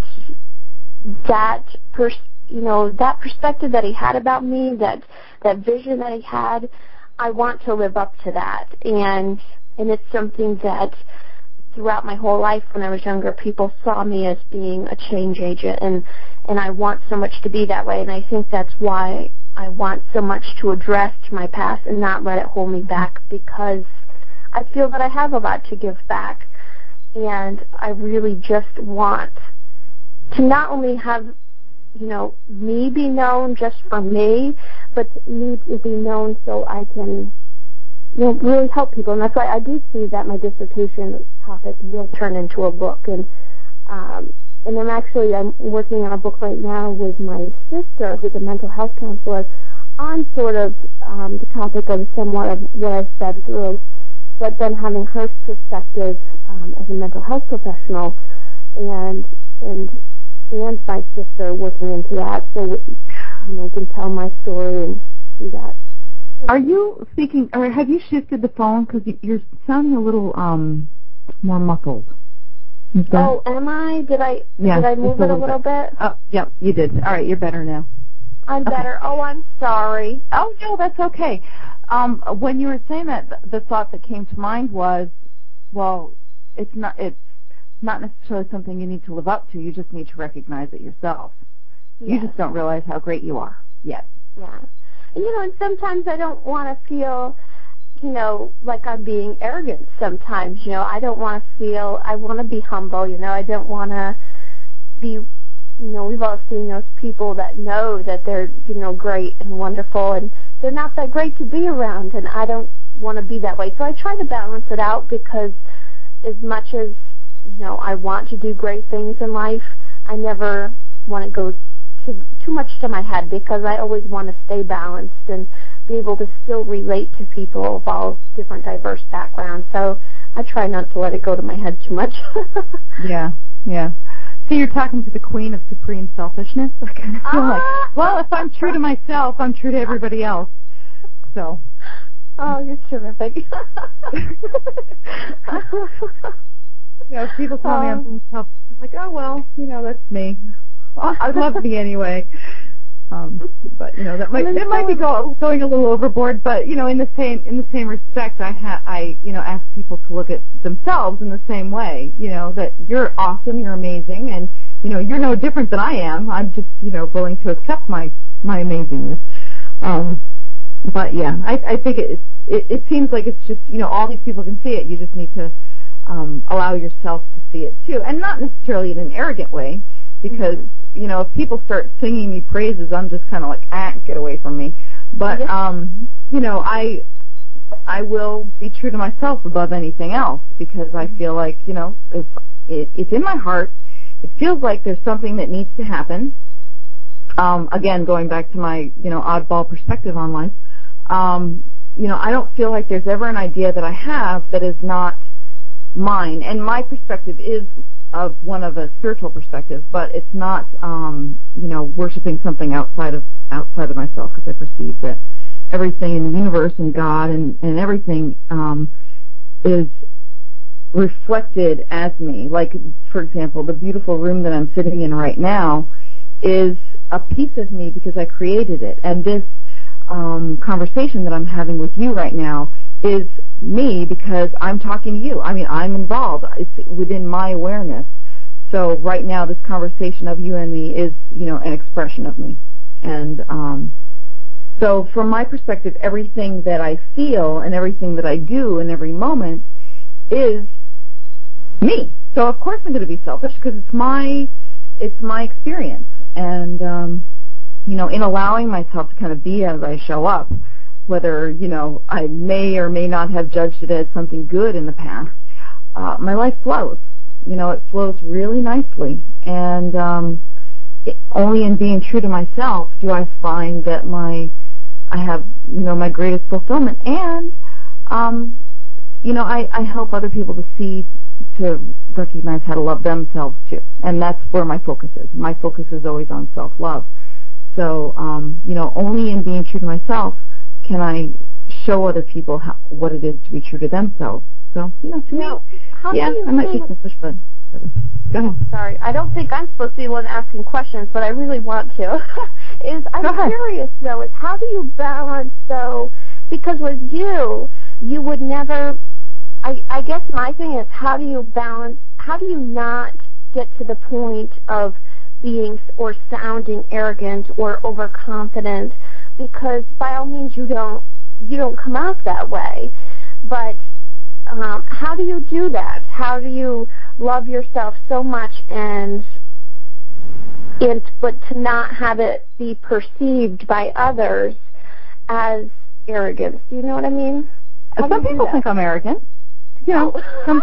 [SPEAKER 3] that, pers- you know, that perspective that he had about me, that that vision that he had. I want to live up to that, and and it's something that throughout my whole life, when I was younger, people saw me as being a change agent, and and I want so much to be that way, and I think that's why I want so much to address my past and not let it hold me back, because I feel that I have a lot to give back, and I really just want to not only have, you know, me be known just for me, but me to be known so I can, you know, really help people. And that's why I do see that my dissertation topic will turn into a book. And um, and I'm actually, I'm working on a book right now with my sister, who's a mental health counselor, on sort of um, the topic of somewhat of what I've been through, but then having her perspective um, as a mental health professional, and and and my sister working into that, so you know, can tell my story and do that.
[SPEAKER 2] Are you speaking, or have you shifted the phone? Because you're sounding a little um, more muffled.
[SPEAKER 3] Oh, am I? Did I
[SPEAKER 2] yeah,
[SPEAKER 3] did I move
[SPEAKER 2] a
[SPEAKER 3] it a
[SPEAKER 2] little
[SPEAKER 3] little bit?
[SPEAKER 2] bit? Oh, yep, you did. All right, you're better now.
[SPEAKER 3] I'm
[SPEAKER 2] okay.
[SPEAKER 3] better. Oh, I'm sorry.
[SPEAKER 2] Oh, no, that's okay. Um, when you were saying that, the thought that came to mind was, well, it's not it's not necessarily something you need to live up to. You just need to recognize it yourself. Yes. You just don't realize how great you are yet.
[SPEAKER 3] Yeah. You know, and sometimes I don't want to feel, you know, like I'm being arrogant sometimes. You know, I don't want to feel, I want to be humble, you know, I don't want to be, you know, we've all seen those people that know that they're, you know, great and wonderful, and they're not that great to be around, and I don't want to be that way. So I try to balance it out, because as much as, you know, I want to do great things in life, I never want to go too, too much to my head, because I always want to stay balanced and be able to still relate to people of all different diverse backgrounds. So I try not to let it go to my head too much.
[SPEAKER 2] yeah, yeah. So you're talking to the queen of supreme selfishness? I kind of feel ah! like, well, if I'm true to myself, I'm true to everybody else. So.
[SPEAKER 3] Oh, you're terrific.
[SPEAKER 2] You know, if people tell um, me I'm selfish, I'm like, oh, well, you know, that's me. Well, I love me anyway. Um, but you know that might that might be go, going a little overboard. But you know, in the same in the same respect, I ha- I you know ask people to look at themselves in the same way. You know that you're awesome, you're amazing, and you know you're no different than I am. I'm just you know willing to accept my my amazingness. Um, but yeah, I, I think it, it it seems like it's just you know all these people can see it. You just need to um, allow yourself to see it too, and not necessarily in an arrogant way, because. Mm-hmm. You know, if people start singing me praises, I'm just kind of like, ah, get away from me. But, yeah. um, you know, I I will be true to myself above anything else because I feel like, you know, if it, it's in my heart, it feels like there's something that needs to happen. Um, again, going back to my, you know, oddball perspective on life, um, you know, I don't feel like there's ever an idea that I have that is not mine. And my perspective is of one of a spiritual perspective, but it's not, um, you know, worshiping something outside of outside of myself, because I perceive that everything in the universe and God and, and everything um, is reflected as me. Like, for example, the beautiful room that I'm sitting in right now is a piece of me because I created it, and this um, conversation that I'm having with you right now is me because I'm talking to you. I mean, I'm involved. It's within my awareness. So right now, this conversation of you and me is, you know, an expression of me. And um, so from my perspective, everything that I feel and everything that I do in every moment is me. So of course I'm going to be selfish because it's my, it's my experience. And, um, you know, in allowing myself to kind of be as I show up, whether, you know, I may or may not have judged it as something good in the past, uh, my life flows. You know, it flows really nicely. And um, it, only in being true to myself do I find that my, I have, you know, my greatest fulfillment. And, um, you know, I, I help other people to see, to recognize how to love themselves too. And that's where my focus is. My focus is always on self-love. So, um, you know, only in being true to myself can I show other people how, what it is to be true to themselves. So, you know, to
[SPEAKER 3] now,
[SPEAKER 2] me,
[SPEAKER 3] how
[SPEAKER 2] yeah,
[SPEAKER 3] do you
[SPEAKER 2] I might
[SPEAKER 3] think,
[SPEAKER 2] be selfish, but go ahead.
[SPEAKER 3] Oh, sorry, I don't think I'm supposed to be the one asking questions, but I really want to. is I'm curious, though, is how do you balance, though, because with you, you would never, I, I guess my thing is how do you balance, how do you not get to the point of being or sounding arrogant or overconfident, because by all means you don't you don't come out that way, but um, how do you do that? How do you love yourself so much and and but to not have it be perceived by others as arrogance? Do you know what I mean? How
[SPEAKER 2] Some people think I'm arrogant. You know,
[SPEAKER 3] oh.
[SPEAKER 2] some,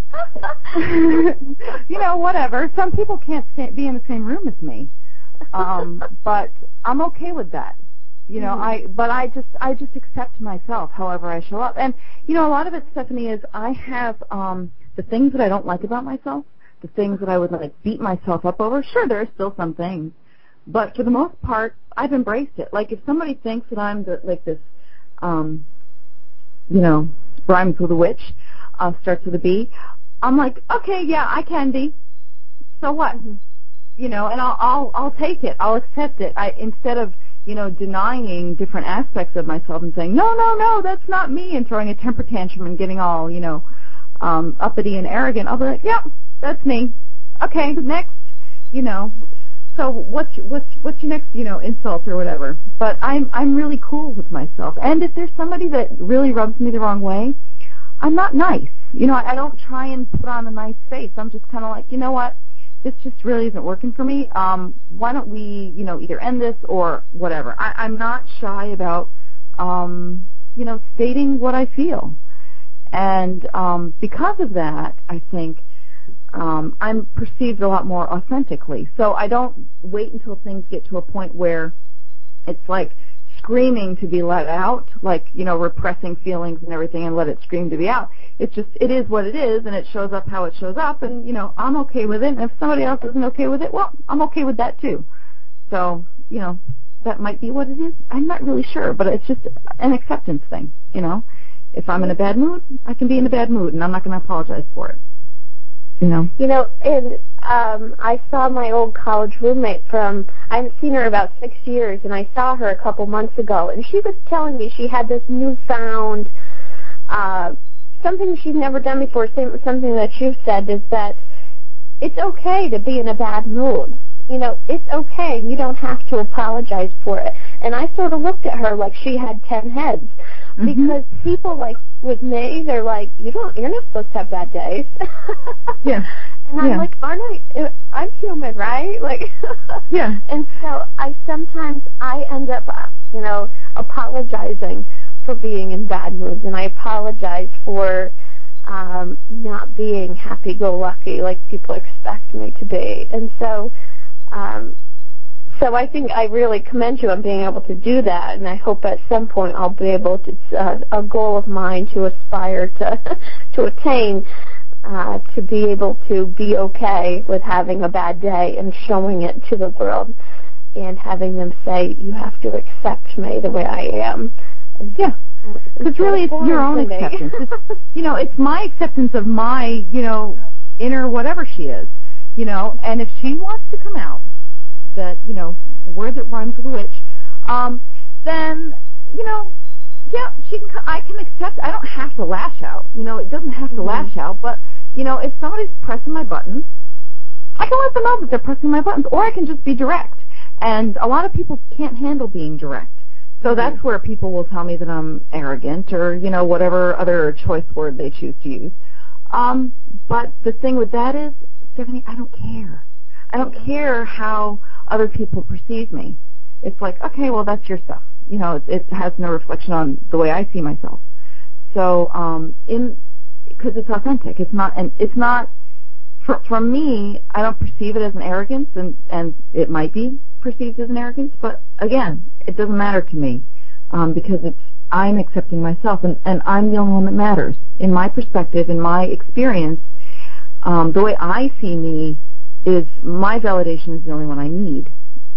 [SPEAKER 2] you know, whatever. Some people can't stay, be in the same room as me, um, but I'm okay with that. You know, mm-hmm. I but I just I just accept myself however I show up. And you know, a lot of it, Stephanie, is I have um, the things that I don't like about myself, the things that I would like beat myself up over. Sure, there are still some things, but for the most part, I've embraced it. Like if somebody thinks that I'm the, like this, um, you know, rhymes with a witch. Uh, starts with a B. I'm like, okay, yeah, I can be. So what? Mm-hmm. You know, and I'll, I'll, I'll take it. I'll accept it. I instead of, you know, denying different aspects of myself and saying, no, no, no, that's not me, and throwing a temper tantrum and getting all, you know, um, uppity and arrogant. I'll be like, yeah, that's me. Okay, next. You know. So what's what's what's your next, you know, insult or whatever? But I'm I'm really cool with myself. And if there's somebody that really rubs me the wrong way, I'm not nice. You know, I don't try and put on a nice face. I'm just kind of like, you know what, this just really isn't working for me. Um, why don't we, you know, either end this or whatever. I, I'm not shy about, um, you know, stating what I feel. And um, because of that, I think um, I'm perceived a lot more authentically. So I don't wait until things get to a point where it's like screaming to be let out, like, you know, repressing feelings and everything and let it scream to be out. It's just, it is what it is, and it shows up how it shows up, and, you know, I'm okay with it. And if somebody else isn't okay with it, well, I'm okay with that too. So, you know, that might be what it is. I'm not really sure, but it's just an acceptance thing, you know. If I'm in a bad mood, I can be in a bad mood, and I'm not going to apologize for it. You know?
[SPEAKER 3] You know, and um, I saw my old college roommate from, I haven't seen her in about six years, and I saw her a couple months ago, and she was telling me she had this newfound, uh, something she'd never done before, something that you've said, is that it's okay to be in a bad mood. You know, it's okay. You don't have to apologize for it. And I sort of looked at her like she had ten heads. Mm-hmm. Because people like with me, they're like, you don't, you're not supposed to have bad days.
[SPEAKER 2] Yeah.
[SPEAKER 3] And I'm
[SPEAKER 2] yeah.
[SPEAKER 3] like, aren't I, I'm human, right? Like,
[SPEAKER 2] yeah.
[SPEAKER 3] And so I sometimes, I end up, you know, apologizing for being in bad moods. And I apologize for um, not being happy-go-lucky like people expect me to be. And so, um, so I think I really commend you on being able to do that, and I hope at some point I'll be able to, it's uh, a goal of mine to aspire to, to attain, uh, to be able to be okay with having a bad day and showing it to the world and having them say, you have to accept me the way I am.
[SPEAKER 2] Yeah. Because really, it's your own acceptance. It's, you know, it's my acceptance of my, you know, inner whatever she is, you know, and if she wants to come out, that, you know, word that rhymes with a witch, um, then, you know, yeah, she can, I can accept, I don't have to lash out, you know, it doesn't have to mm-hmm. lash out, but, you know, if somebody's pressing my buttons, I can let them know that they're pressing my buttons, or I can just be direct, and a lot of people can't handle being direct. So that's where people will tell me that I'm arrogant or, you know, whatever other choice word they choose to use. Um, but the thing with that is, Stephanie, I don't care. I don't care how other people perceive me. It's like, okay, well, that's your stuff. You know, it, it has no reflection on the way I see myself. So, um, in, because it's authentic. It's not, and it's not, for, for me, I don't perceive it as an arrogance, and, and it might be perceived as an arrogance, but again, it doesn't matter to me, um, because it's, I'm accepting myself, and, and I'm the only one that matters. In my perspective, in my experience, um, the way I see me is my validation is the only one I need.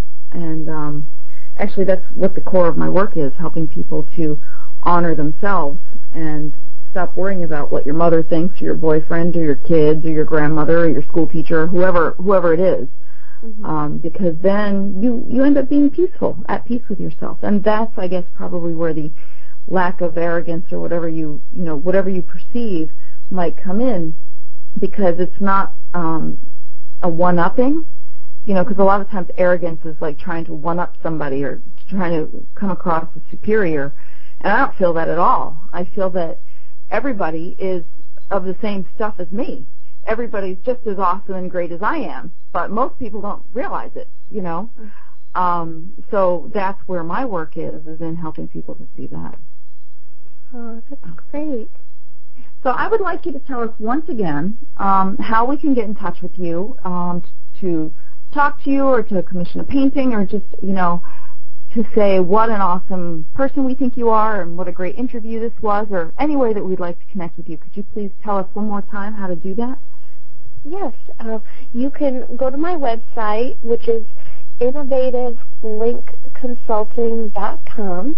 [SPEAKER 2] And um, actually that's what the core of my work is, helping people to honor themselves and stop worrying about what your mother thinks, or your boyfriend, or your kids, or your grandmother, or your school teacher, or whoever, whoever it is. Mm-hmm. Um, because then you, you end up being peaceful, at peace with yourself. And that's, I guess, probably where the lack of arrogance or whatever you, you know, whatever you perceive might come in, because it's not um, a one-upping, you know, because a lot of times arrogance is like trying to one-up somebody or trying to come across as superior. And I don't feel that at all. I feel that everybody is of the same stuff as me. Everybody's just as awesome and great as I am, but most people don't realize it, you know. Um, so that's where my work is, is in helping people to see that.
[SPEAKER 3] Oh, that's great.
[SPEAKER 2] So I would like you to tell us once again um, how we can get in touch with you um, to talk to you or to commission a painting or just, you know, to say what an awesome person we think you are and what a great interview this was, or any way that we'd like to connect with you. Could you please tell us one more time how to do that?
[SPEAKER 3] Yes. Uh, you can go to my website, which is innovative link consulting dot com.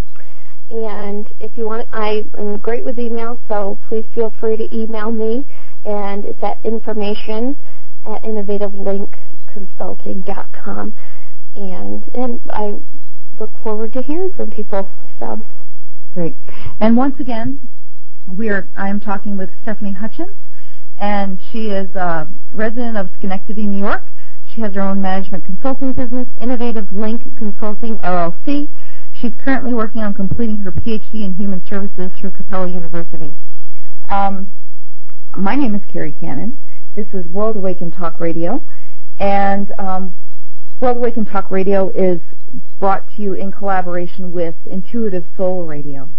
[SPEAKER 3] And if you want, I am great with email, so please feel free to email me. And it's at information at innovative link consulting dot com. And, and I look forward to hearing from people. So
[SPEAKER 2] great. And once again, we are. I am talking with Stephanie Hutchins, and she is a resident of Schenectady, New York. She has her own management consulting business, Innovative Link Consulting, L L C. She's currently working on completing her P H D in Human Services through Capella University. Um, my name is Carrie Cannon. This is World Awaken Talk Radio, and um, World Awaken Talk Radio is brought to you in collaboration with Intuitive Soul Radio.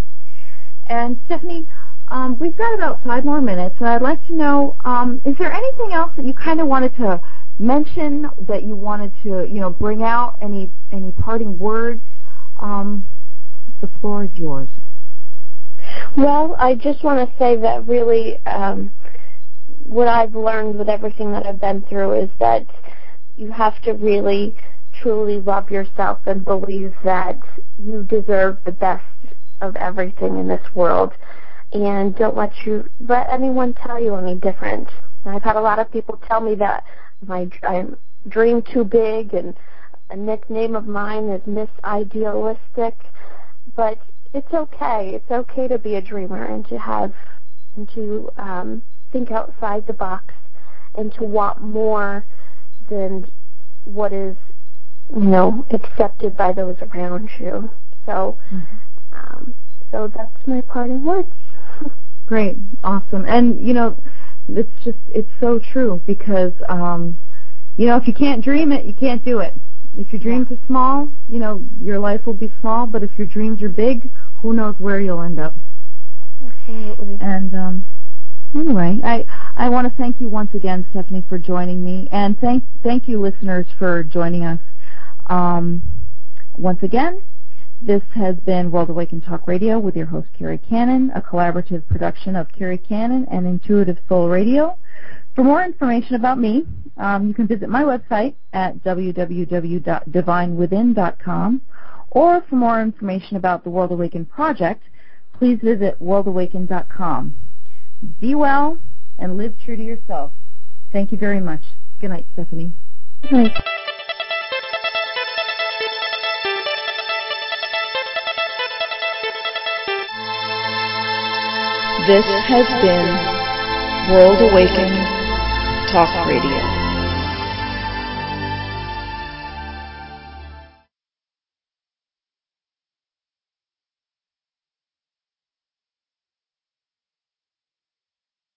[SPEAKER 2] And Stephanie, um, we've got about five more minutes, and I'd like to know, um, is there anything else that you kind of wanted to mention, that you wanted to, you know, bring out, any any parting words? Um, the floor is yours.
[SPEAKER 3] Well, I just want to say that really um, what I've learned with everything that I've been through is that you have to really, truly love yourself and believe that you deserve the best of everything in this world. And don't let you let anyone tell you any different. And I've had a lot of people tell me that my I dream too big, and a nickname of mine is Miss Idealistic. But it's okay. It's okay to be a dreamer and to have and to um, think outside the box and to want more than what is, you know, accepted by those around you. So, mm-hmm. um, so that's my parting words.
[SPEAKER 2] Great, awesome, and you know, it's just it's so true because um, you know, if you can't dream it, you can't do it. If your dreams yeah. are small, you know, your life will be small. But if your dreams are big, who knows where you'll end up?
[SPEAKER 3] Absolutely.
[SPEAKER 2] And um, anyway, I I want to thank you once again, Stephanie, for joining me, and thank thank you, listeners, for joining us. Um, once again, this has been World Awakened Talk Radio with your host, Carrie Cannon, a collaborative production of Carrie Cannon and Intuitive Soul Radio. For more information about me, um, you can visit my website at w w w dot divine within dot com, or for more information about the World Awakened Project, please visit world awakened dot com. Be well and live true to yourself. Thank you very much. Good night, Stephanie.
[SPEAKER 3] Good night.
[SPEAKER 1] This has been World Awakened Talk Radio.